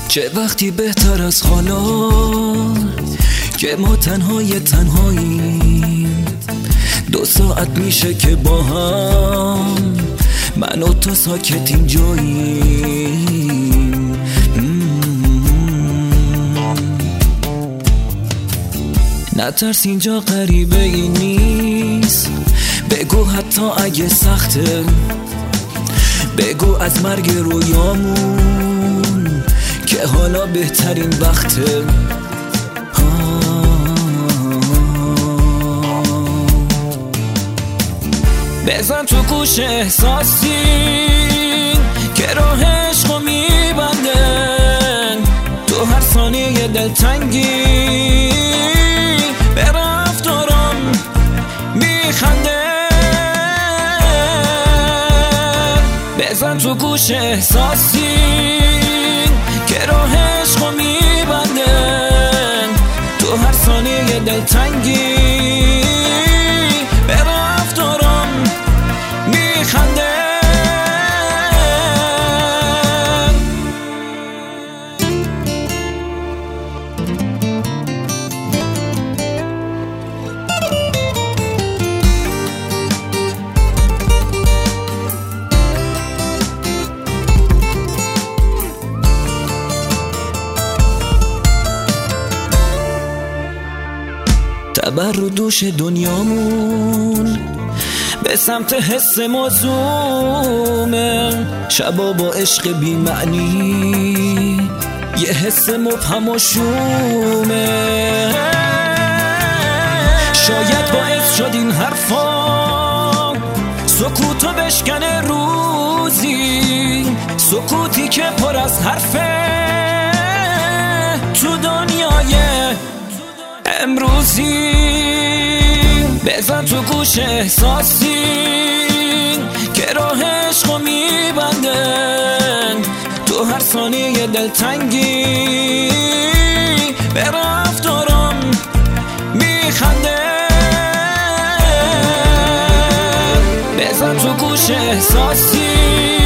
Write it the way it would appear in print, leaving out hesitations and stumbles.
چه وقتی بهتر از حالا که ما تنهاییم 2 ساعت میشه که با هم من و تو ساکت اینجاییم. نترس اینجا غریبه ای نیست، بگو حتی اگه سخته، بگو از مرگ رویامون که حالا بهترین وقته. بزن تو گوش احساسی که راه عشقو میبنده، تو هر ثانیه دلتنگی به رفتارم میخنده. بزن تو گوش احساسی که راه عشقو میبنده، تو هر ثانیه دلتنگی به رفتارم میخنده. تبر رو دوش دنیامون به سمت حس موزومه، شبا با عشق بی معنی یه حس مبهم و شومه. شاید باعث شد این حرفا سکوتو بشکنه روزی، سکوتی که پر از حرفه تو دنیای امروزی. بزن تو گوش احساسی که راه عشقو میبندن، تو هر ثانیه دلتنگی به رفتارم میخنده. بزن تو گوش احساسی